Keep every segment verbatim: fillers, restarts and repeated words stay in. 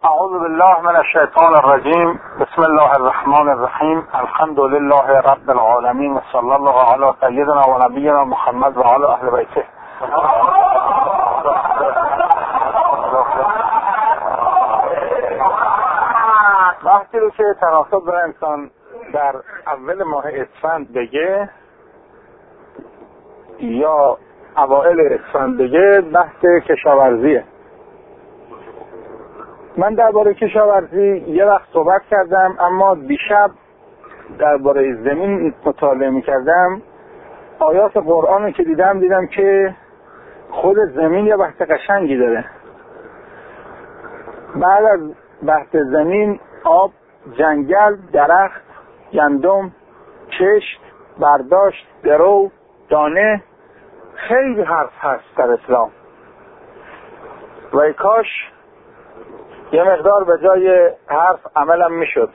اعوذ بالله من الشیطان الرجیم. بسم الله الرحمن الرحیم. الحمد لله رب العالمین و صلی الله علی سیدنا و نبینا محمد و علی اهل بیته. وقتی رو که تناسب داره انسان در اول ماه اسفند بگه یا اوائل اسفند بگه، بحث کشاورزیه. من درباره کشاورزی یه وقت صحبت کردم، اما دیشب درباره زمین مطالعه می‌کردم. آیات قرآن که دیدم دیدم که خود زمین یه بحث قشنگی داره. بعد از بحث زمین آب، جنگل، درخت، گندم، کشت، برداشت، درو، دانه، خیلی حرف هست در اسلام و ای کاش یه مقدار به جای حرف عملم میشد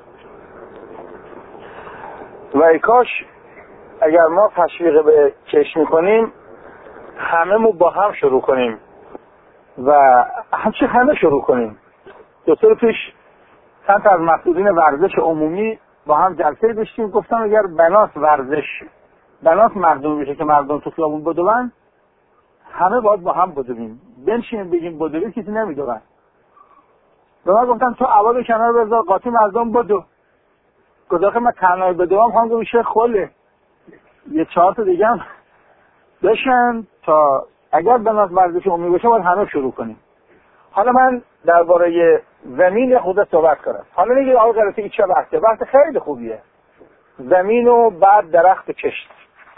و ای کاش اگر ما تشویق به کش میکنیم همه مو با هم شروع کنیم و همچه همه شروع کنیم. دو سال پیش چند از مسئولین ورزش عمومی با هم جلسه داشتیم، گفتم اگر بناس ورزش بناس مردم بشه که مردم تو خیابون بدون، همه باید با هم بدویم. بنشینیم بگیم بدویم، کسی نمیدون. به من گفتم تو عواد کنار بذار، قاطی مردم بدو. گذاخه من تنهایی بدوام خواهم که میشه خوله. یه چهار تا دیگه هم بشن تا اگر بناس ورزش عمومی بشه باید همه شروع کنیم. حالا من درباره زمین خود صحبت کنم. حالا میگه آقا غلطی این چه بحثه؟ بحث خیلی خوبیه. زمین و بعد درخت کشت.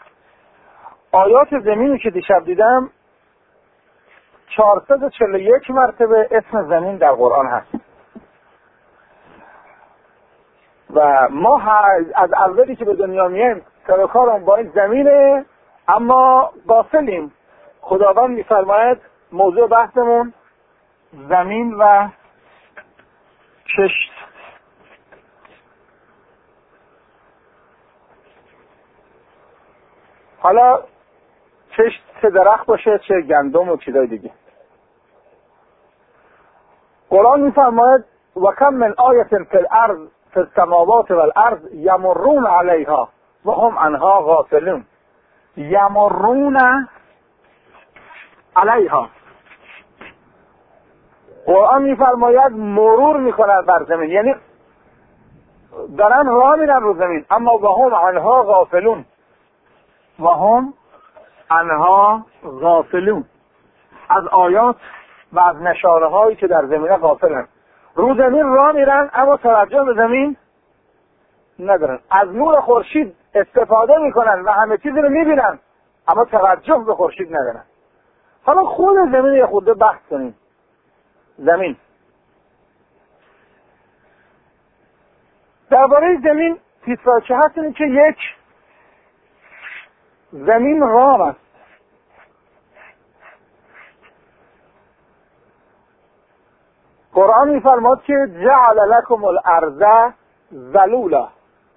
آیات زمینی که دیشب دیدم چهارصد و چهل و یک مرتبه اسم زمین در قرآن هست و ما از اولی که به دنیا میایم سر و کارم با این زمینه، اما غافلیم. خداوند میفرماید موضوع بحثمون زمین و کشت. حالا کشت چه درخت باشه، چه گندم و چیزای دیگه. قرآن میفرماید و کم من آیت فی الارض فی السماوات والارض یمرون علیها و هم عنها غافلون. یمرون علیها، قرآن میفرماید مرور میکنن بر زمین، یعنی دارن راه میرن رو زمین، اما و هم عنها غافلون. و هم عنها غافلون، از آیات و از نشانه هایی که در زمینه غافلن. رو زمین راه میرن اما توجه به زمین ندارن. از نور خورشید استفاده میکنن و همه چیزی رو میبینن اما توجه به خورشید ندارن. حالا خود زمین یه خورده بحث کنیم. زمین، درباره زمین پیشواچه هست اینه که یک زمین رام است. قرآن میفرماد که جعل لکم الارض ذلولا،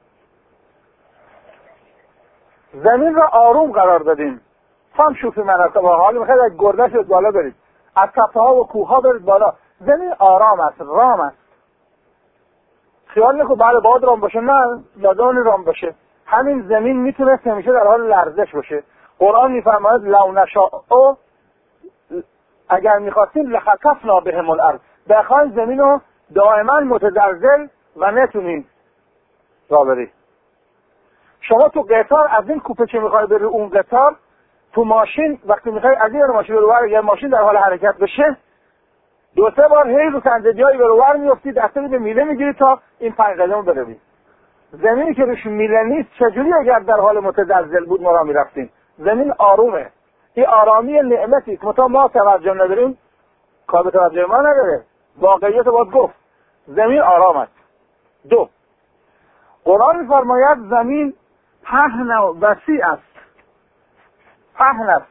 زمین را آروم قرار دادیم. فهم شوفی مناطق، حالی میخواید از گردش بالا برید، از تپه ها و کوه ها برید بالا. زمین آرام است، رام است. خیال نکن بله باد رام باشه، نه لازم رام باشه. همین زمین میتونه همیشه در حال لرزش باشه. قرآن میفرماید لو نشاء، اگر میخواستیم لخسفنا بهم الارض، بخواین زمین رو دائما متزلزل و نتونین راه برید. شما تو قطار از این کوپه که میخوای بری اون قطار، تو ماشین وقتی میخوای از این ماشین رو ور، یا ماشین در حال حرکت بشه، دو سه بار هی رو سنجدیای رو ور میافتی، دسته به میله میگیری تا این پنج قدم بروی. زمینی که روش میله نیست چجوری اگر در حال متزلزل بود ما را میرفتیم؟ زمین آرومه. این آرامی نعمتی که متا ما توجه نداریم، کار به توجه ما نداره. واقعیت باید گفت زمین آرام است. دو، قرآن میفرماید زمین پهن و وسیع است. پهن است.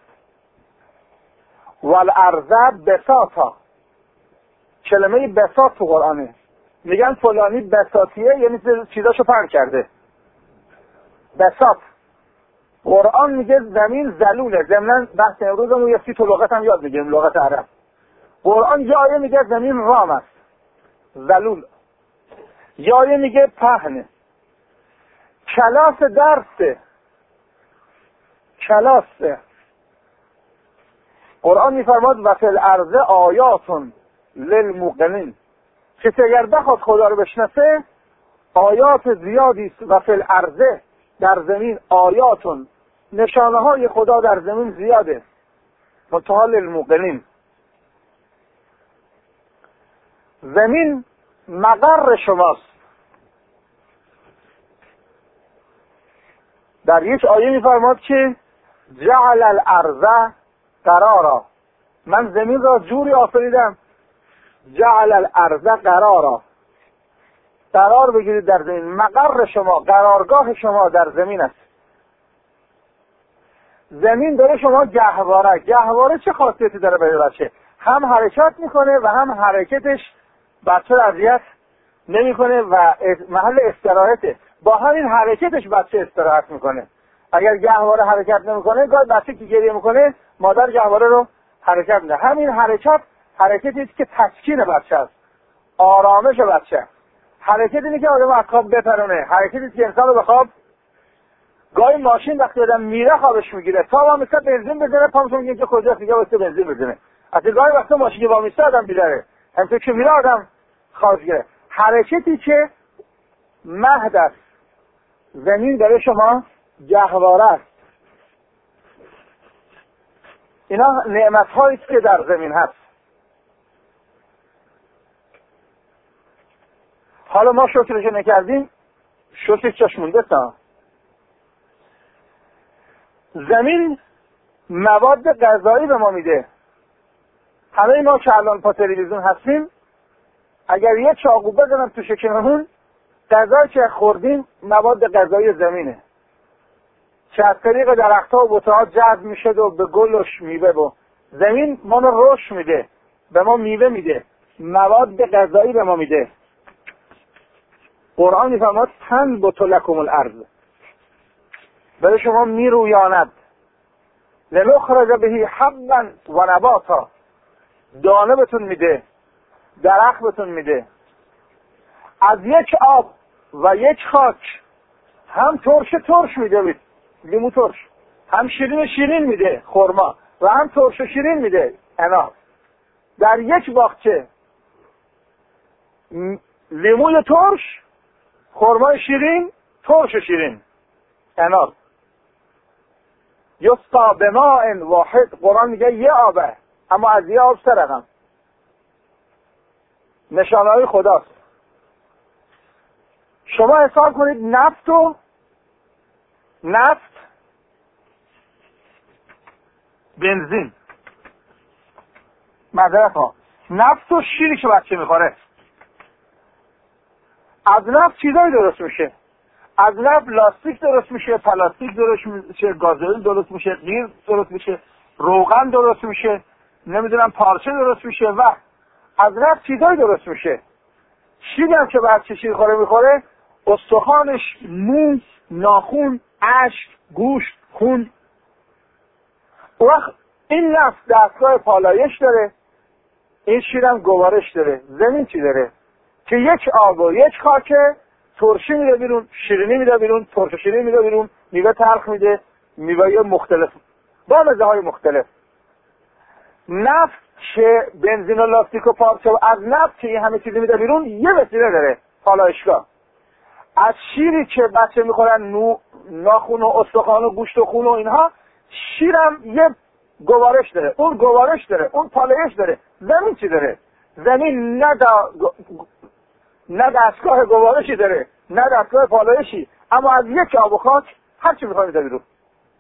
والارض بساطا، کلمه بساط تو قرآنه. میگن فلانی بساطیه، یعنی چیزاشو پهن کرده. بساط. قرآن میگه زمین ذلوله. ضمن بحث امروزمون یه سی تو لغت هم یاد بگیریم، لغت عرب. قرآن یه آیه میگه زمین رام است. ذلول. جایی میگه پهن. کلاس درسه، کلاسه. قرآن میفرماد و فی الارض آیاتون للموقنین. کسی اگر بخواد خدا رو بشناسه آیات زیادی است. و فی الارض، در زمین، آیاتون، نشانه های خدا در زمین زیاده، منتها للموقنین. زمین مقر شماست. در یک آیه میفرماد که جعل الارض قرارا، من زمین را جوری آفریدم. جعل الارض قرارا، قرار بگیرید در زمین. مقر شما، قرارگاه شما در زمین است. زمین داره شما گهواره. گهواره چه خاصیتی داره برای بچه؟ هم حرکت میکنه و هم حرکتش بچه رو اذیت نمیکنه و محل استراحته. با همین حرکتش بچه استراحت میکنه. اگر گهواره حرکت نمیکنه، گاهی بچه که گریه میکنه مادر گهواره رو حرکت میده. همین حرکت حرکتی است که تسکین بچه است، آرامش بچه. حرکت اینه که آدم از خواب بپرونه. حرکتی که انسان رو به خواب. گاهی ماشین وقتی آدم میره خوابش میگیره، تا با میسته بنزین بزنه پامش میگه که کجاست، میگه واسه بنزین بزنه. اصلا گاهی وقتی ماشین با میسته آدم بیداره، همینطور که میره آدم خوابش گیره. حرکتی که مهد است. زمین برای شما گهواره است. اینا نعمت هایی است که در زمین هست. حالا ما شکرش نکردیم، شکرش چشمونده تا. زمین مواد غذایی به ما میده. همه ما که الان پا تلویزیون هستیم، اگر یه چاقو بزنم تو شکممون، غذایی که خوردیم مواد غذایی زمینه که از طریق درخت‌ها و بوته‌ها جذب میشه و به گلش میوه و زمین ما رو رشد میده، به ما میوه میده، مواد غذایی به ما میده. قرآن میفرماد تنبت لکم الارض، برای شما میرویاند. لنخرج به حبا و نباتا، دانه بهتون میده، درخت بهتون میده. از یک آب و یک خاک هم ترش ترش میده، لیمو ترش، هم شیرین شیرین میده خرما، و هم ترش و شیرین میده انار. در یک باغچه لیموی ترش، خرمای شیرین، ترش و شیرین، انار. یسقا بماء واحد، قرآن میگه یه آبه اما از یه آب سه رقم. نشانه های خداست. شما حساب کنید نفت و نفت بنزین، معذرت ها، نفت و شیری که بچه میخوره. از نفت چیزایی درست میشه. از نفت لاستیک درست میشه، پلاستیک درست میشه، گازوئیل درست میشه، قیر درست میشه، روغن درست میشه، نمیدونم پارچه درست میشه و از نفت چیزایی درست میشه. شیری هم که بچه شیر خوره میخوره، استخوانش، مو، ناخون، اشک، گوشت، خون. وقت این نفت دستگاه پالایش داره، این شیرم گوارش داره. زمین چی داره؟ که یک آب و یک خاکه، ترشی میده بیرون، شیرینی میده بیرون، ترش شیرینی میده بیرون، میوه تلخ میده، میوه مختلف با مزه های مختلف. نفت که بنزین و لاستیک و پارچه، و از نفت که این همه چیزی میده بیرون یه وسیله داره، پالایشگاه. از شیری که بچه میخورن، نو، ناخون و استخوان و گوشت و خون و اینها، شیرم یه گوارش داره، اون گوارش داره، اون پالایش داره. زمین چی داره؟ زمین نه دا... نه دستگاه گوارشی داره، نه دستگاه پالایشی، اما از یک آب و خاک هر چی میخواد میده بیرون.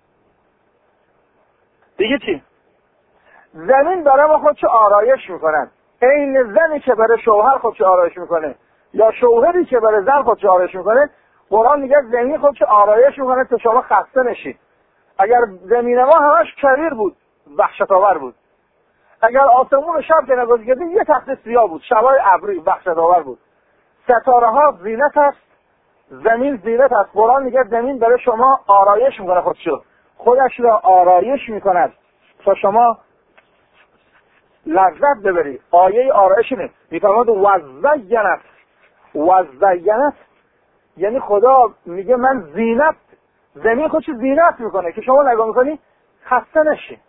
دیگه چی؟ زمین برای ما خودش آرایش میکنن. این زنی که برای شوهر خودش آرایش میکنه یا شوهری که برای زن خودش آرایش میکنه، قرآن میگه زمین خودش آرایش میکنه تا شما خسته نشید. اگر زمین ما همش کریر بود، وحشت آور بود. اگر آسمون شب که نگاه کردیم یه تخت سیاه بود، شبای ابری، وحشت آور بود. ستاره ها زینت است، زمین زینت است. قرآن میگه زمین برای شما آرایش میکنه، خودشو خودش را آرایش میکند تا شما لذت ببری. آیه آرایش اینه میفرماد وزینت. وزینت یعنی خدا میگه من زینت، زمین خودش زینت میکنه که شما نگاه میکنی خسته نشی.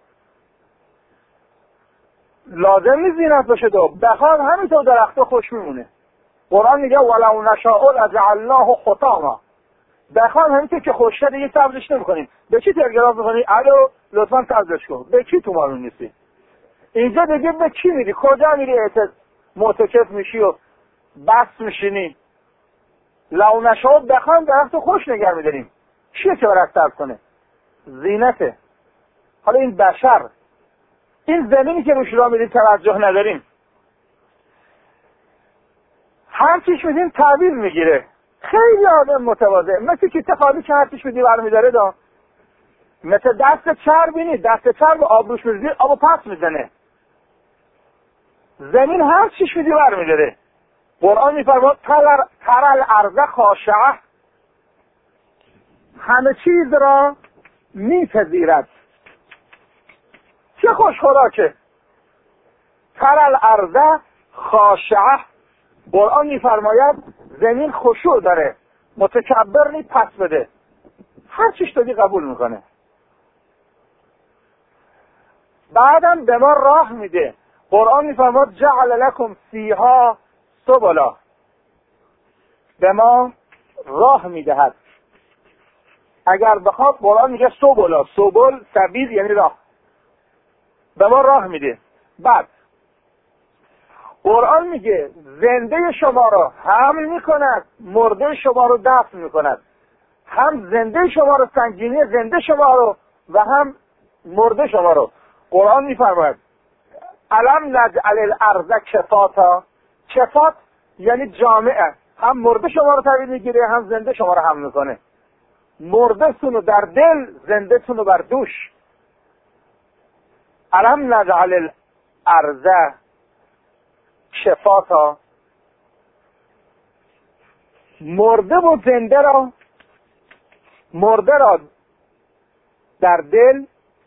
لازم نیست زینت باشه. دو بخواد همینطور درخت خوش میمونه. قرآن میگه ولو نشاء لجعلناه حطاما. بخواد همینطور که خوشه دیگه سبزش نمیکنیم. به چی تلگراف میکنی؟ الو لطفا سبزش کن. به کی تو معلوم نیستی. اینجا دیگه به کی میری؟ کجا میری؟ معتکف میشی و بس میشینی. لو نشاء بخواد درخت خوش نگه میداریم. چیه که برای سبز کنه؟ زینته. حالا این بشر، این زمینی که روش را میدیم توجه نداریم، هر چیش میدیم تعبیر میگیره. خیلی آدم متواضع، مثل کیسه خالی که هر چیش میدی برمیداره دا، مثل دست چرب بینی، دست چرب آب روش میدی آبو پس میزنه. زمین هر چیش میدی برمیداره. قرآن میفرماد ترى الارض خاشعه، همه چیز را میپذیرد. چه خوش خوراکه. ترى الارض خاشعه، قرآن میفرماید زمین خشوع داره، متکبر نی پس بده، هر چیش دادی قبول میکنه. بعدم به ما راه میده. قرآن میفرماد جعل لکم فیها سبلا، به ما راه میدهد. اگر بخواد قرآن میگه سبلا، سبل سبیل یعنی راه، به ما راه میده. بعد قرآن میگه زنده شما را حمل میکند، مرده شما رو دفن میکند. هم زنده شما رو، سنگینی زنده شما رو و هم مرده شما رو. قرآن میفرماید الم نجعل الارض کفاتا، کفات یعنی جامعه، هم مرده شما رو تحویل میگیره هم زنده شما رو حمل میکنه. مرده تونو در دل، زنده تونو بر دوش. الم نجعل الارض کفاتا، مرده و زنده را، مرده را در دل،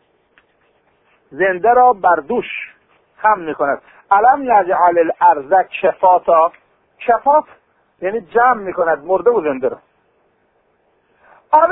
زنده را بر دوش هم میکند. الم نجعل الارض کفاتا، کفات یعنی جمع میکند مرده و زنده را. آب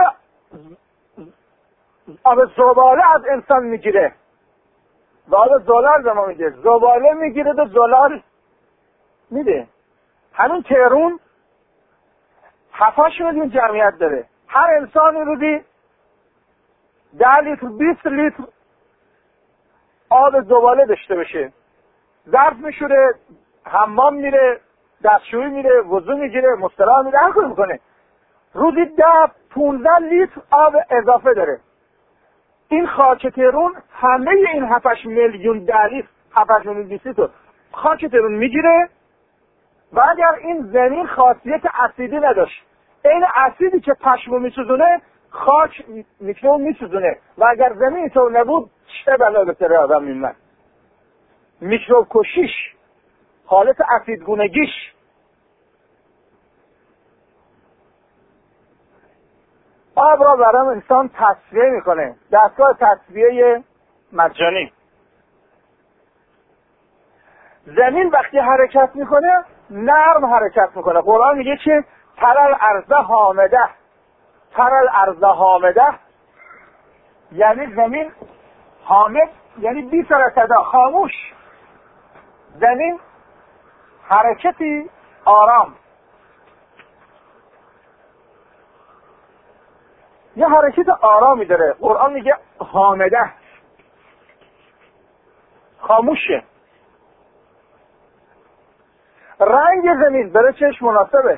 آب زباله از انسان میگیره و آب زلال به ما میگه. زباله میگیره و زلال میده. همین تهرون هفتش میلیون جمعیت داره. هر انسانی روزی ده لیتر بیست لیتر آب زباله داشته باشه. ظرف میشوره، حمام میره، دستشویی میره، وضو میگیره، مستراح میره، هر کاری میکنه. روزی ده پونزده لیتر آب اضافه داره. این خاک تهرون همه این هفتش میلیون ده لیتر، هفتش میلیون بیست لیتر خاک تهرون میگیره. و اگر این زمین خاصیت اسیدی نداشت، این اسیدی که پشمو میسوزونه خاک میکنه میسوزونه. و اگر زمین تو نبود چه بلا به سر آدم میمد. میکروب کشیش، حالت اسیدگونگیش. آب را برام انسان تصفیه میکنه، دستگاه تصفیه مجانی. زمین وقتی حرکت میکنه نرم حرکت میکنه. قرآن میگه که ترى الارض حامده، ترى الارض حامده یعنی زمین حامد یعنی بی سر صدا، خاموش. زمین حرکتی آرام، یه حرکت آرامی داره. قرآن میگه حامده، خاموشه. رنگ زمین برای چشم مناسبه.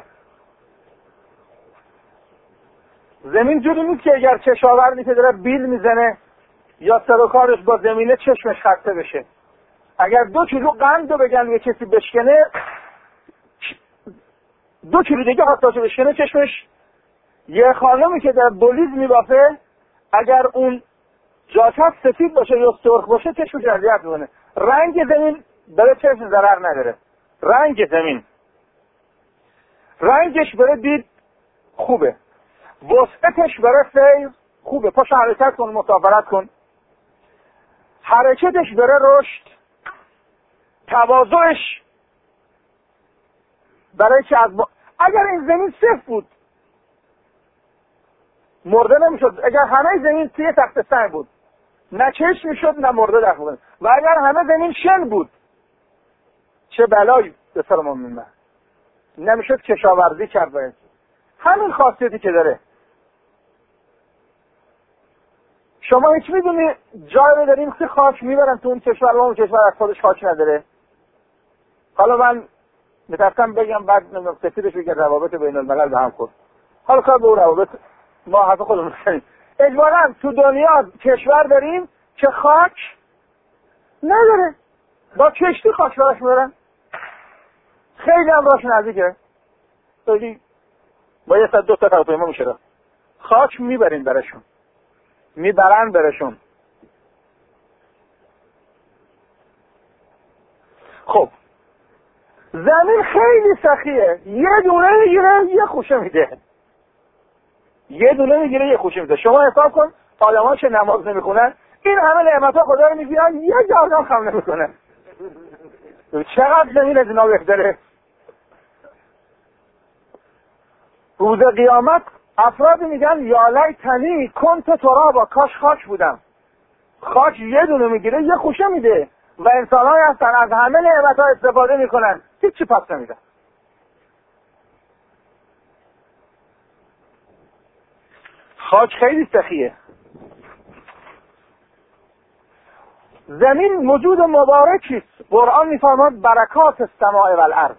زمین جوری نیست که اگر چشاورمی که داره بیل میزنه یا سروکارش با زمینه چشمش خسته بشه. اگر دو کیلو قند رو بگن یه کسی بشکنه، دو کیلو دیگه حتی بشکنه چشمش. یه خانمی که در بولیز میبافه اگر اون جاکت سفید باشه یا سرخ باشه چشمش اذیت میکنه. رنگ زمین برای چشم ضرر نداره. رنگ زمین، رنگش برای دید خوبه، وسعتش برای سیر خوبه. پاشو حرکت کن، مسافرت کن. حرکتش برای رشد تواضعش برای که از با... اگر این زمین صفر بود مرده نمیشد. اگر همه زمین توی تخت سنگ بود نه چشم میشد نه مرده در بود. و اگر همه زمین شن بود چه بلایی به سر ما میمد، نمیشد کشاورزی کرد. باید همین خاصیتی که داره. شما هیچ میدونی جای رو داریم که خاک میبرن تو اون کشور و اون کشور از خودش خاک نداره. حالا من میترسم بگم بعد سفیدش بگه روابط بین الملل به هم خورد. حالا کار به اون روابط ما حرف خودمون می‌زنیم. اجباراً تو دنیا کشور داریم که خاک نداره، با کشتی خاک براش میبرن. خیلی هم راش نزدیکه، خیلی با یه صد دو تا هواپیما میشه خاک میبرین برشون، میبرن برشون. خب زمین خیلی سخیه، یه دونه میگیره یه خوشه میده، یه دونه میگیره یه خوشه میده. شما حساب کن آدم‌ها که نماز نمیخونن این همه نعمت‌ها خدا رو میگیرن یه جرگم خم نمیکنن. چقدر زمین از اینا بهتره. روز قیامت افرادی میگن یا لیتنی کنت ترابا، کاش خاک بودم. خاک یه دونه میگیره یه خوشه میده و انسان‌هایی هستن از همه نعمت‌ها استفاده میکنن هیچی پس نمیدن. خاک خیلی سخیه. زمین موجود مبارکی است. قرآن میفرماد برکات السماء والارض.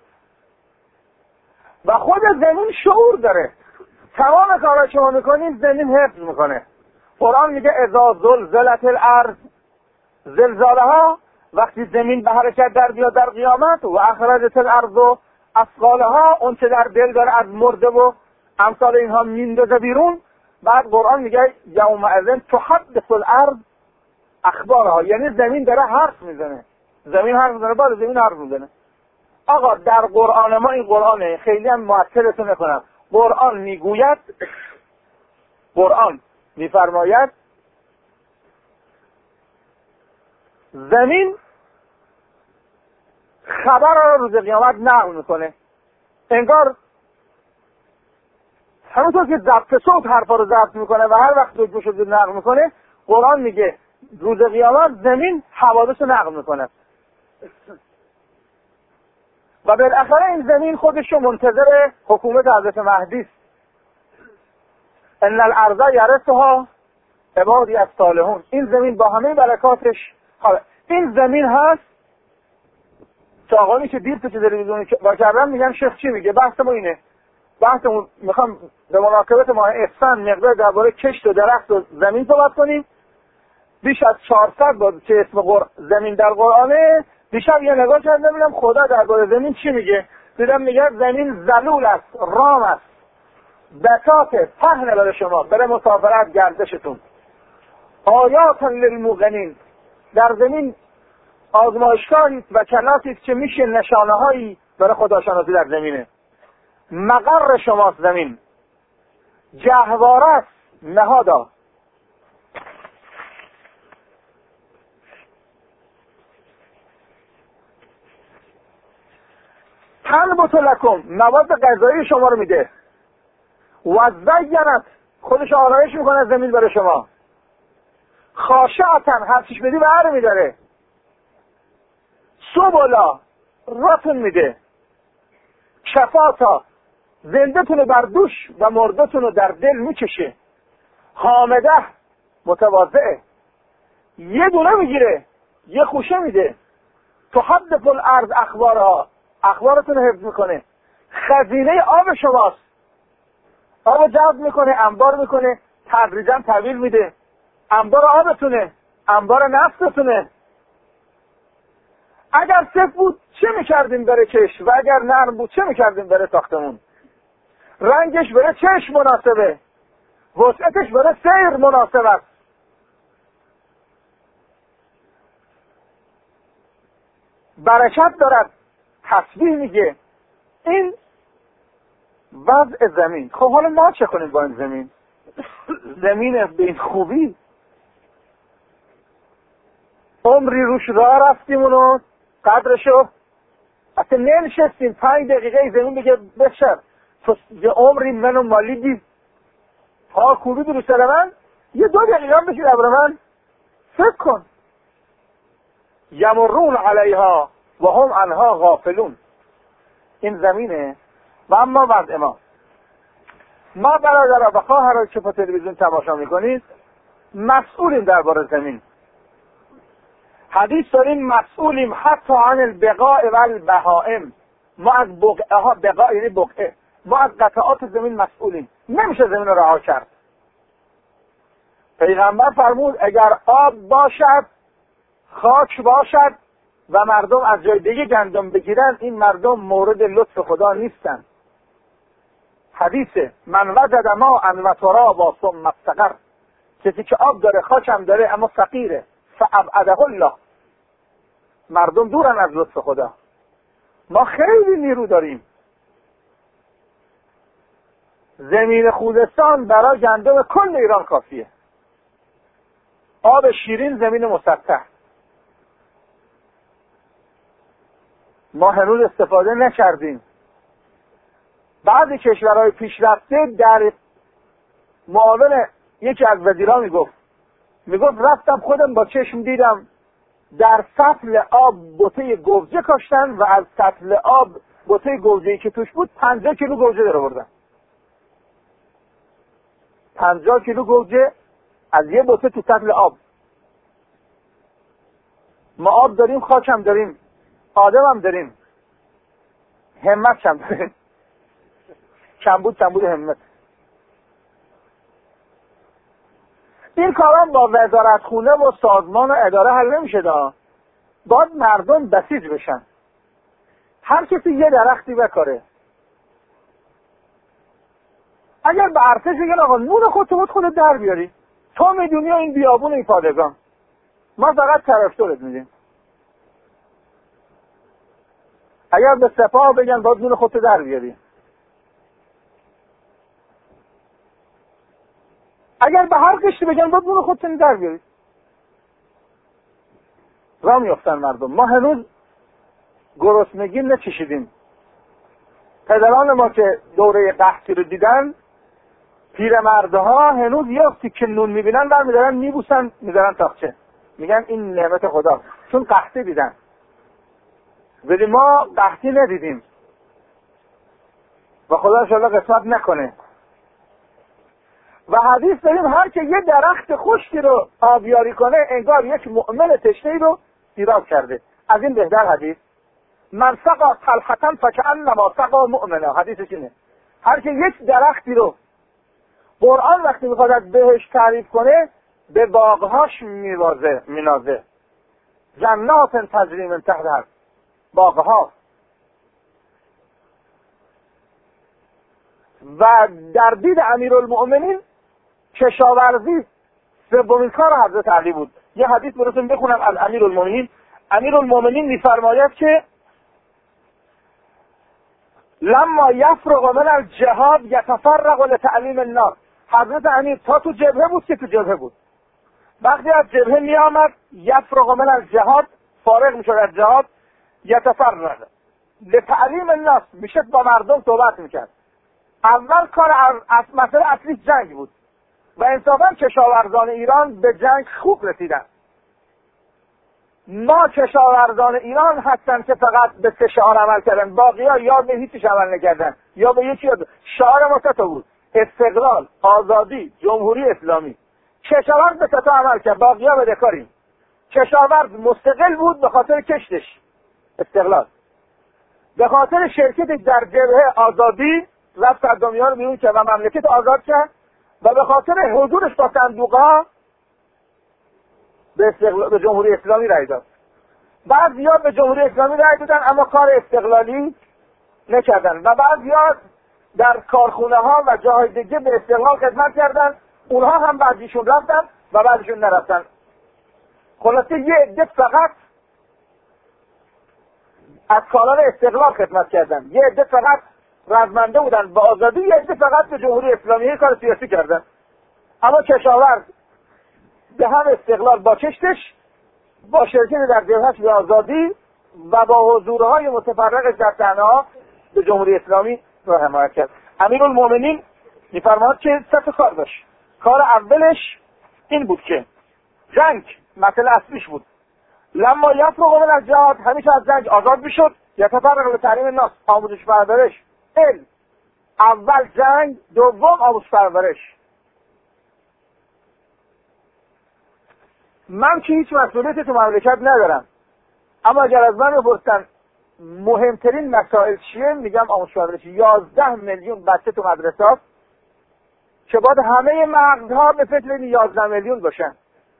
و خود زمین شعور داره. تمام کارا شما میکنید زمین حفظ میکنه. قرآن میگه اذا زلزلت الارض زلزالها، وقتی زمین به حرکت در بیاد در قیامت، و اخرجت الارض اثقالها، اون چه در دل داره از مرده و امثال اینها میندازه بیرون. بعد قرآن میگه یومئذ تحدث الارض اخبارها، یعنی زمین داره حرف میزنه. زمین حرف میزنه، بعد زمین حرف میزنه. آقا در قرآن ما، این قرآنه خیلی هم معطلتون نکنم، قرآن میگوید، قرآن میفرماید زمین خبر را روز قیامت نقل میکنه. انگار همونطور که ضبط صوت حرفا رو ضبط میکنه و هر وقت دو شده نقل میکنه، قرآن میگه روز قیامت زمین حوادث رو نقل میکنه. و بالاخره این زمین خودش رو منتظر حکومت حضرت مهدی است. ان الارض یرثها عبادی الصالحون. این زمین با همه برکاتش، حالا این زمین هست که آقایی که دیر تو تلویزیون با کردن میگن شیخ چی میگه؟ بحث ما اینه. بحثمون میخوام به مناسبت ماه احسان مقدار درباره کشت و درخت و زمین صحبت کنیم. بیش از چهارصد بار که اسم قر... زمین در قرآنه. دیشب یه نگاه کردم ببینم خدا درباره زمین چی میگه. دیدم میگه زمین ذلول است، رام است، بساط پهنه برای شما، برای مسافرت گردشتون. آیات للموقنین، در زمین آزمایشگاهی و کلاسی است که میشه نشانه هایی برای خداشناسی در زمینه. مقر شماست زمین، جهواره است نهادا. تنبت لکم، مواد غذایی شما رو میده. و زینت، خودش آرایش میکنه زمین برای شما. خاشعتن، هر چیش بدی بر میداره. سبلا، راتون میده. شفاتا، زنده تونو بر دوش و مرده تونو در دل میکشه. حامده، متواضعه، یه دونه میگیره یه خوشه میده. تحدث الارض اخبارها، اخبارتون حفظ میکنه. خزینه آب شماست، آب جذب میکنه، انبار میکنه، تدریجا تحویل میده. انبار آبتونه، انبار نفتتونه. اگر سفت بود چه میکردیم بره کش، و اگر نرم بود چه میکردیم بره ساختمون. رنگش بره چشم مناسبه، وسعتش بره سیر مناسب است. برکت دارد، تسبیح میگه. این وضع زمین. خب حالا ما چه کنیم با این زمین؟ زمین به این خوبی عمری روش راه رفتیم اونو قدرشو اصلا ننشستیم پنج دقیقه زمین بگه بشر تو یه عمری منو مالیدی ها کوبید رو سر من، یه دو دقیقه هم بشید ابر من فکر کن. یمرون علیها و هم عنها غافلون. این زمینه و اما وضع ما ما برادرها و خواهرها که په تلویزیون تماشا میکنید مسئولیم درباره زمین. حدیث داریم مسئولیم حتی عن البقاء و البهائم. ما از بقعه ها، بقاء یعنی بقعه، ما از قطعات زمین مسئولیم. نمیشه زمین رو رها کرد. پیغمبر فرمود اگر آب باشد، خاک باشد و مردم از جای دیگه گندم بگیرن، این مردم مورد لطف خدا نیستن. حدیثه من وجد ما ان و ترابا ثم استقر. کسی که آب داره خاک هم داره اما فقیره، فابعده الله. مردم دورن از لطف خدا. ما خیلی نیرو داریم. زمین خوزستان برای گندم کل ایران کافیه. آب شیرین زمین مسطح. ما هنوز استفاده نکردیم. بعضی کشورهای پیشرفته در معاون یکی از وزیران میگفت میگفت رفتم خودم با چشم دیدم در سطل آب بوته گوجه کاشتن و از سطل آب بوته گوجه‌ای که توش بود پنجاه کیلو گوجه در آوردن. پنجاه کیلو گوجه از یه بوته تو سطل آب. ما آب داریم، خاک هم داریم، آدم هم داریم، همت هم داریم. کمبود کمبود همت. این کاران با وزارت خونه و سازمان و اداره حل نمیشه دا. باید مردم بسیج بشن. هر کسی یه درختی بکاره. اگر به ارتش بگن آقا نون خودتو بود خودت در بیاری، تو میدونی این بیابون این پادگان، ما فقط طرفدارت میدیم. اگر به سپاه بگن باید نون خودتو در بیاری، اگر به هر قشتی بگن باید نون خودتو در بیاری، راه میافتن مردم. ما هنوز گرسنگی نچشیدیم. پدران ما که دوره قحطی رو دیدن، پیرمردها هنوز یه تیکه نون میبینن برمیدارن میبوسن میذارن تاقچه، میگن این نعمت خدا، چون قحطی دیدن. ولی ما قحطی ندیدیم و خدا انشاءالله قسمت نکنه. و حدیث داریم هر که یه درخت خشکی رو آبیاری کنه انگار یک مؤمن تشنه‌ای رو سیراب کرده. از این بهتر حدیث من سقا طلحة فکأنما سقا مؤمنا. حدیثش اینه هر که یک درختی رو، قرآن وقتی میخواد از بهش تعریف کنه به باغهاش میوازه مینازه. جنات تجری من تحتها، باغها. و در دید امیرالمؤمنین کشاورزی سومین کار حضرت علی بود. یه حدیث براتون بخونم از امیرالمؤمنین. امیرالمؤمنین میفرماید که لما یفرغ من الجهاد یتفرغ لتعلیم الناس. حضرت امیر تا تو جبهه بود که تو جبهه بود. وقتی از جبهه می آمد یفرغ من الجهاد، فارغ میشد از جهاد، یتفرغ لتعلیم الناس، میشد با مردم صحبت میکرد. اول کار از مسئله اصلی جنگ بود و انصافا کشاورزان ایران به جنگ خوب رسیدن. ما کشاورزان ایران هستن که فقط به سه شعار عمل کردن، باقی ها یا به هیچیش عمل نکردن یا به یکی. شعار ما سه تا بود: استقلال، آزادی، جمهوری اسلامی. کشاورز به سه تا عمل کرد، باقی ها بدهکاریم. کشاورز مستقل بود به خاطر کشتش، استقلال. به خاطر شرکتش در جبهه آزادی رفت صدامیان رو بیرون کرد و مملکت آزاد کرد و به خاطر حضورش با صندوقها به, استقلال... به جمهوری اسلامی رای داد. بعضیا به جمهوری اسلامی رای دادن اما کار استقلالی نکردن و بعضیا در کارخونه ها و جاهای دیگه به استقلال خدمت کردن. اونها هم بعضیشون رفتن و بعضیشون نرفتن. خلاصه یه عده فقط از کاران استقلال خدمت کردن، یه عده فقط رزمنده بودن به آزادی، یه عده فقط به جمهوری اسلامی کار سیاسی کردن. اما کشاورز به هم استقلال با کشتش، با شرکت در جبهه‌اش به آزادی، و با حضورهای متفرقش در صحنه‌ها به جمهوری اسلامی را حمایت کرد. امیرالمومنین می‌فرماد که سه تا کار داشت. کار اولش این بود که جنگ مسئله اصلیش بود. لما یفرغ من الجهاد، همیشه از جنگ آزاد میشد، یتفرغ به تعلیم الناس، آموزش پرورش، علم. اول جنگ، دوم آموزش پرورش. من که هیچ مسئولیتی تو مملکت ندارم، اما اگر از من بپرسن مهمترین مسائل چیه، میگم آموزش پرورش. یازده میلیون بچه تو مدرسه هست که باید همه مغزها به فکر این یازده میلیون باشن.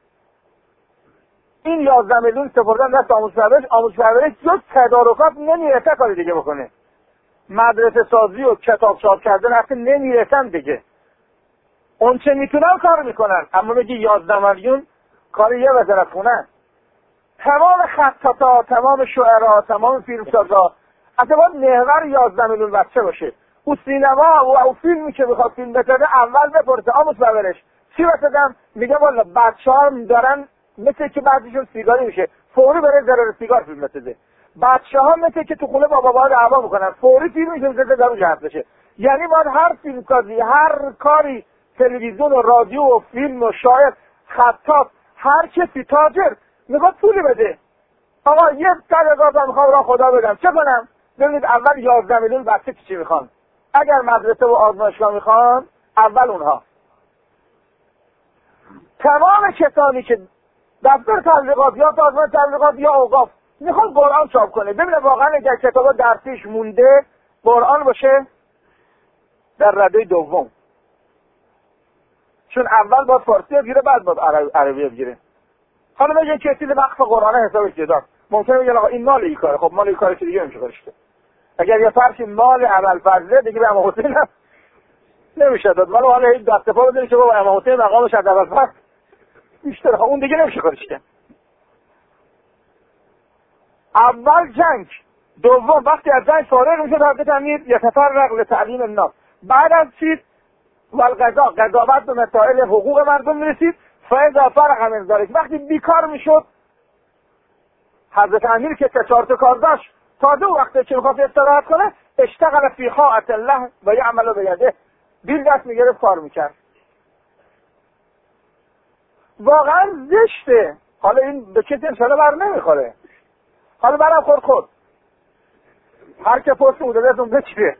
این یازده میلیون سپردن دست آموزش پرورش. آموزش پرورش جز تدارکات نمیرسه کاری دیگه بکنه. مدرسه سازی و کتاب چاپ کردن اصلا نمیرسن دیگه. اون چه میتونن کار میکنن، اما بگی یازده میلیون کار یه وزارت خونه. تمام خطاطا، تمام شعرا، تمام فیلمسازا اصلا باید محور یازده میلیون بچه باشه. او سینما و او فیلمی که بخواد فیلم بسازه اول بپرسه آموزش پرورش چی بسازم؟ میگه والا بچه‌ها دارن مثل که بعضیشون سیگاری میشه، فوری بره ضرر سیگار فیلم بسازه. بچه‌ها مثل که تو خونه با بابا دعوا میکنن، فوری فیلم میشه بسازه در جهت بشه. یعنی باید هر فیلمسازی، هر کاری، تلویزیون و رادیو و فیلم و شاعر، خطاط، هر کسی تاجر میخواد پولی بده. آقا یه صد هزار تا میخوام را خدا بدم، چه کنم؟ ببینید اول یازده میلیون بچه چی میخوان. اگر مدرسه و آزمایشگاه میخوان، اول اونها. تمام کسانی که دفتر تبلیغات یا سازمان تبلیغات یا اوقاف میخواد قرآن چاپ کنه، ببینه واقعا اگر کتاب درسیش مونده قرآن باشه در رده دوم. چون اول باید فارسی بگیره، بعد باید عربی بگیره. حالا بگه کسی وقف قرآن حسابش جداست. ممکنه بگه آقا این مال این کاره. خب مال این کاره که دیگه نمیشه کارش کرد. اگر یه فرشی مال عمل فرضه دیگه به امام حسین هم نمیشه داد. مال حالا هیچ دست پا بزنی که بابا امام حسین مقامش از اول فرض بیشتره، اون دیگه نمیشه کارش کرد. اول جنگ، دوم وقتی از جنگ فارغ میشه حضرت امیر یتفرغ لتعلیم الناس. بعد از چیز والقضا، قضاوت به مسائل حقوق مردم میرسید. فاذا فرغ من ذلک، وقتی بیکار میشد حضرت امیر که سه چهار تا کار داشت، تا دو وقتی که میخواست استراحت کنه اشتغل فی طاعة الله و یعمل بیده، بیل دست میگرفت کار میکرد. واقعا زشته. حالا این به کسی انشاءالله بر نمیخوره، حالا برم خود خود هر که پست اودادتون بچیره.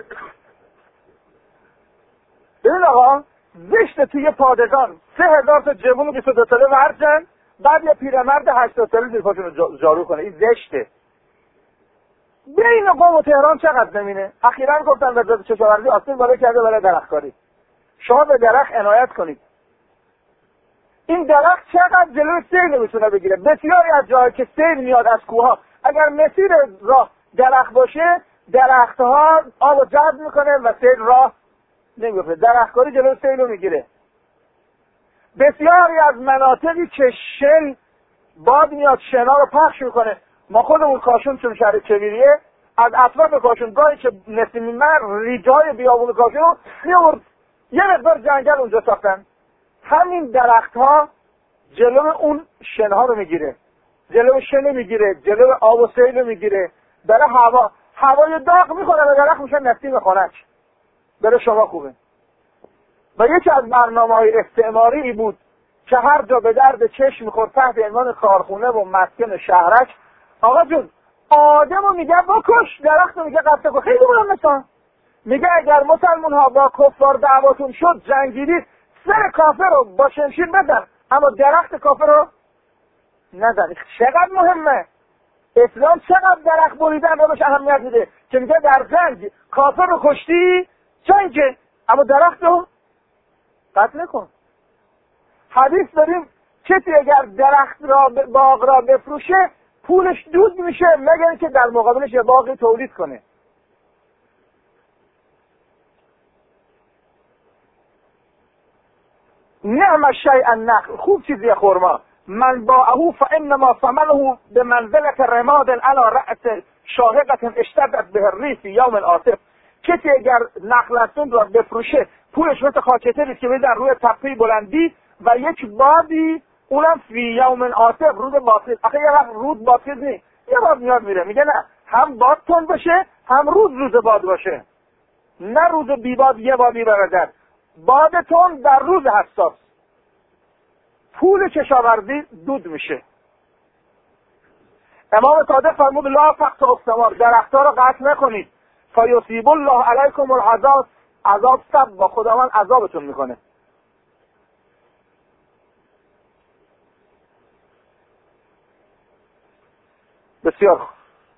ببین آقا زشته توی پادگان سه هزار تا جوون و بیست و دو ساله ورزن، بعد یه پیرمرد هشتاد ساله زیر پاشون رو جارو کنه. این زشته. بین قم و تهران چقدر زمینه؟ اخیراً گفتن وزارت کشاورزی آسیب وارد کرده برای درختکاری. شما به درخت عنایت کنید. این درخت چقدر جلوی سیل میتونه بگیره. بسیاری از جاهایی که سیل میاد از کوها، اگر مسیر راه درخت باشه، درختها آب جذب میکنه و سیل راه نمیفته. درختکاری جلوی سیل رو میگیره. بسیاری از مناطقی که شن باد میاد شنا رو پخش میکنه. ما خودمون کاشون چون شهر کبیریه، از اطراف کاشون گاهی که نسیم مر ریجای بیابون کاشون رو میورد یه مقدار جنگل اونجا ساختن. همین درخت ها جلو اون شنها رو میگیره، جلو شن میگیره، جلو آب و سیل رو میگیره. برای هوا هوای داغ میخوره و درخت میشه نسیم خنک. برای شما خوبه. و یکی از برنامه‌های استعماری ای بود که هر جا به درد چشم میخورد تحت عنوان کارخونه و مسکن شهرک، آقا جون آدم رو میگه بکش، درخت رو میگه قطع کن. خیلی مهم مثلا میگه اگر مسلمان ها با کفار دعواتون شد جنگیدید، سر کافر رو با شمشیر بزن، اما درخت کافر رو نزن. چقدر مهمه. اسلام چقدر درخت بریدن رو بهش اهمیت میده که میگه در جنگ کافر رو کشتی جنگه، اما درخت رو قطع نکن. حدیث داریم کسی اگر درخت را باغ را بفروشه پولش دود میشه مگر که در مقابلش یه باغی تولید کنه. نعم الشیء النخل، خوب چیزی خرما. من باعه فانما ثمنه بمنزله رماد علی رأس شاهقة اشتدت به الريح یوم العاصف. کسی اگر نخلستون را بفروشه پولش مثل خاکستری که در روی تپه بلندی و یک بادی، اونم فی یوم عاصف، رود باسیل. آخه یه وقت رود باسیل نیست، یه باد میاد میره. میگه نه، هم باد تند باشه هم روز روز باد باشه، نه روز بی باد یه بادی برادر. باد تند در روز حساس، پول کشاورزی دود میشه. امام صادق فرمود لا تقطعوا الثمار، درختها رو قطع نکنید، فیصیب الله علیکم العذاب، عذاب سب با خداوند عذابتون میکنه. بسیار خوب.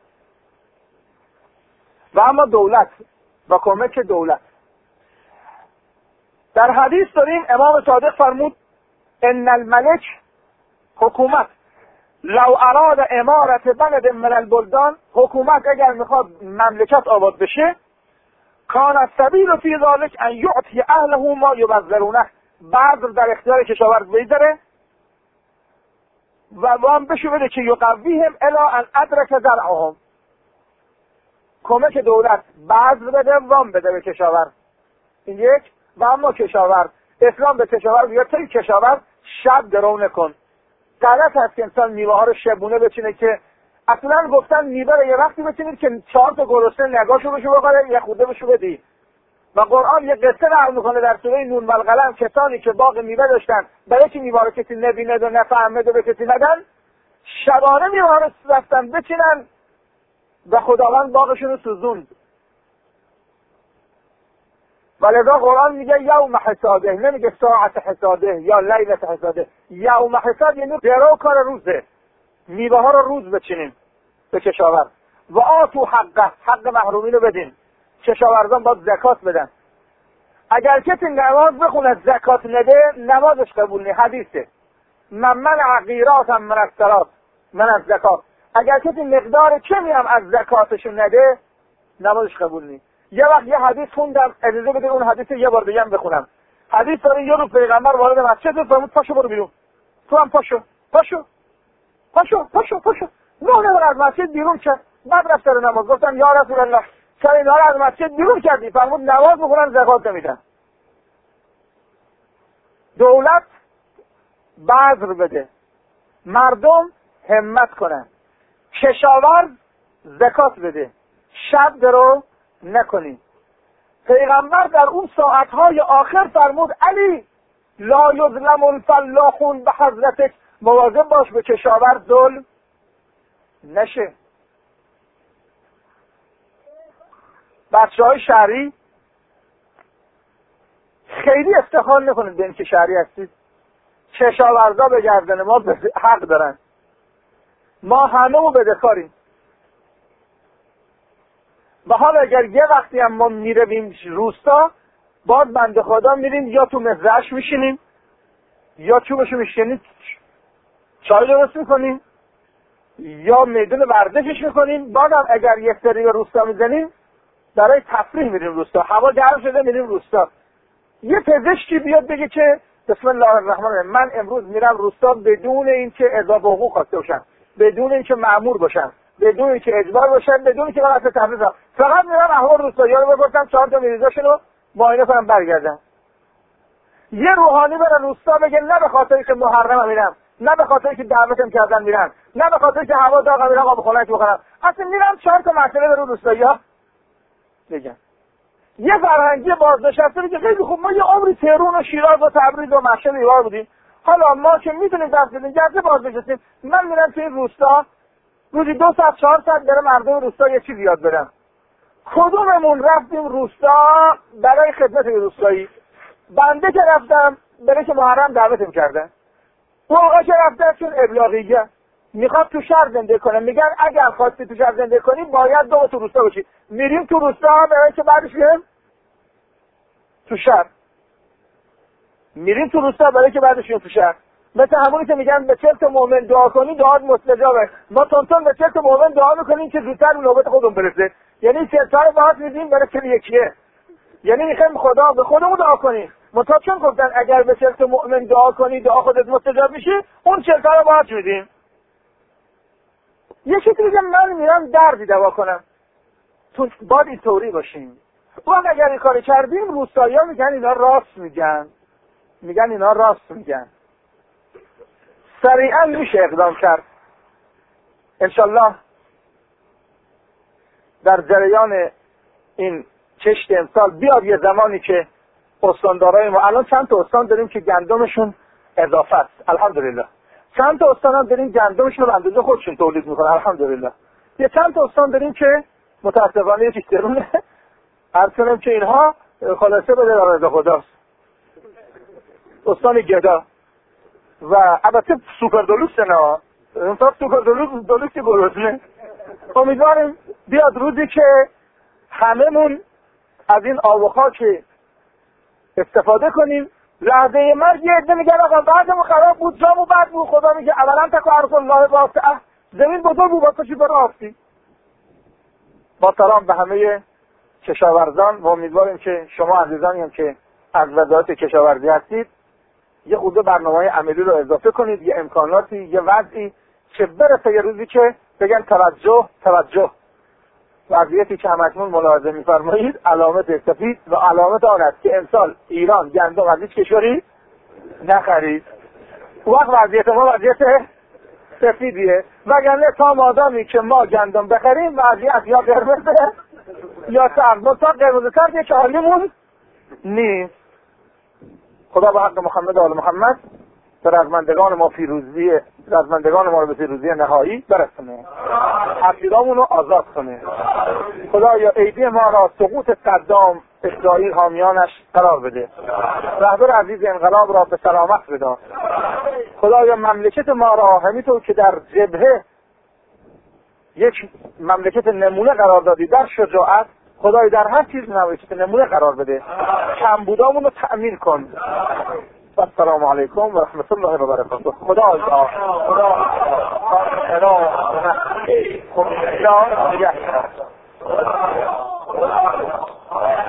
و اما دولت و کمک دولت، در حدیث داریم امام صادق فرمود ان الملک، حکومت، لو اراد امارت بلد من البلدان، حکومت اگر میخواد مملکت آباد بشه، کان السبیل فی ذلک ان یعطی اهله ما یبذرونه، بذر در اختیار کشاورز بگذاره و وام بشه بده که یقویهم الی ان ادرک زرعهم، کمک دولت بذر بده وام بده به کشاورز. این یک. و اما کشاورز، اسلام به کشاورز میگه توی کشاورز شب درو نکن. غلط هست که انسان میوه ها رو شبونه بچینه، که اصلا گفتن میوه رو یه وقتی بچینید که چهار تا گرسنه نگاهشو بشو بخوره، یه خوده بشو بدی. و قرآن یه قصه نقل میکنه در سوره نون و القلم، کسانی که باغ میوه داشتن برای که میوه رو کسی نبیند و نفهمد و به کسی ندن، شبانه میوه رو رفتن بچینن و خداوند باغشون رو سوزوند. ولذا قرآن میگه یوم حساده، نمیگه ساعت حساده یا لیلت حساده. یوم حساد یعنی درو کار روزه، میوه ها رو روز بچینیم به کشاورز. و آتو حقه، حق محرومین رو بدین. کشاورزان باید زکات بدن. اگر کسی نماز بخونه زکات نده، نمازش قبول نیست. حدیثه من منع قیراطا من الصلاة من از زکات، اگر کسی مقدار کمی هم از زکاتشو نده، نمازش قبول نیست. یه وقت یه حدیث خوندم، اجازه بده اون حدیث یه بار دیگه هم بخونم. حدیث داره یه روز پیغمبر وارد مسجد فرمود پاشو برو بیرون. تو هم پاشو پاشو پاشو پاشو پاشو. نه نه از مسجد بیرون شد. بعد رفت سر نماز. گفتم یا رسول الله چرا اینا رو از مسجد بیرون کردی؟ فرمود نماز میخونن زکات نمیدن. دولت بذر بده، مردم همت کنن، کشاورز زکات بده، شب درو نکنی. پیغمبر در اون ساعتهای آخر فرمود علی لا یظلم الفلاحون به حضرتک، مواظب باش به کشاورز ظلم نشه. بچه های شهری خیلی افتخار نکنید به این که شهری هستید. کشاورزا به گردن ما حق دارن، ما همه بدهکاریم. و حالا اگر یه وقتی هم ما میرویم روستا، باز بنده خدا میریم یا تو مزرعش میشینیم یا چوبشو میشینیم چای درست میکنیم یا میدون ورزشش میکنیم. بازم اگر یک سری به روستا میزنیم، برای تفریح میریم روستا، هوا گرم شده میریم روستا. یه پزشکی بیاد بگه که بسم الله الرحمن الرحیم من امروز میرم روستا بدون اینکه اضافه حقوق خواسته باشم، بدون اینکه مأمور باشم، بدون اینکه اجبار باشم، بدون اینکه من اصلا تفریح کنم، فقط میرم احوال روستایی‌ها رو بپرسم، چهار تا مریضاشون رو معاینه کنم برگردم. یه روحانی بره روستا بگه نه به خاطری که محرمم میرم، نه به خاطری که دعوتم کردن میرم، نه به خاطری که هوا داغم میرم آب خنک بخورم، اصلا میرم چهار تا مسئله رو روستایی‌ها بگم. یه فرهنگی بازنشسته که خیلی خوب ما یه عمری تهران و شیراز و تبریز و مشهد ایوار بودیم، حالا ما که میتونیم دست بدیم گرچه بازنشستیم، من میرم توی روستا روزی دو ساعت چهار ساعت برم مردم روستا یه چیز یاد بدم. کدوممون رفتیم روستا برای خدمت روستایی؟ بنده که رفتم برای که محرم دعوتم کردن، اون آقا که رفتن چون ابلاغیه میخواد تو شهر زنده کنه، میگن اگر خواستی تو شهر زنده کنی باید دو تو روستا باشی. میریم تو روستا برای که بعدش بیایم تو شهر، میریم تو روستا برای که بعدش بیایم تو شهر. مثل همونی که میگن به چرت مؤمن دعا کنی دعات مستجابه، ما تونتون به چرت مؤمن دعا میکنیم که زودتر نوبت خودمون برسه. یعنی چرتا رو باهات میدیم برای که یکیه، یعنی میخوایم خدا به خودمون دعا کنیم. متا چون گفتن اگر به چرت مؤمن دعا کنی دعا خودت مستجاب میشه، اون چرتا رو باهات میدیم. یه چیزی میگم من میرم دردی دوا کنم، تو باید این طوری باشیم. اون اگر این کاری کردیم روستایی‌ها میگن اینا راست میگن، میگن اینا راست میگن. سریعا میشه اقدام کرد. انشالله در جریان این کشت امسال بیاد یه زمانی که استاندارای ما، الان چند تا استان داریم که گندمشون اضافه است الحمدلله، چند تا استان هم داریم گندمشون رو به اندازه خودشون تولید میکنن الحمدلله، یه چند تا استان داریم که متاسفانه یه درونه عرض کنم که اینها خلاصه بده در رضا خداست. استان گدا و البته سوپر دلوکس نه، اون سوپر دلوکس دلوکس گروزنه. امیدواریم بیاد روزی که هممون از این آب و خاک استفاده کنیم. لحظه مرگ یه عده میگن آقا بعدمون خراب بود، جامو بد بود، خدا میگه اولا تکو عرض الله واسعه، زمین بزرگ بود واسه چی برو آفتی. با سلام به همه کشاورزان و امیدواریم که شما عزیزانی هم که از وزارت کشاورزی هستید یه خورده برنامه‌های عملی رو اضافه کنید، یه امکاناتی، یه وضعی که برسه یه روزی که بگن توجه توجه. وضعیتی که همکنون ملاحظه می‌فرمایید علامت سفید و علامت آن است که امسال ایران گندم از هیچ کشوری نخرید. وقت وضعیت ما وضعیت سفیدیه، وگرنه تا مادامی که ما گندم بخریم وضعیت یا قرمزه یا سبز، تا قرمز تر که حالیمون نیست. خدا به حق محمد و آل محمد به رزمندگان ما پیروزی رزمندگان ما رو به پیروزی نهایی برسونه، اسیرامون رو آزاد کنه. خدایا ایدی ما را سقوط صدام اسرائیل حامیانش قرار بده، رهبر عزیز انقلاب را به سلامت بده. خدایا مملکت ما را همینطور که در جبهه یک مملکت نمونه قرار دادی در شجاعت، خدای در هر چیز مملکت نمونه قرار بده، کمبودامون رو تأمین کن. السلام علیکم و رحمت الله و برکاته. خدا خدا خدا خدا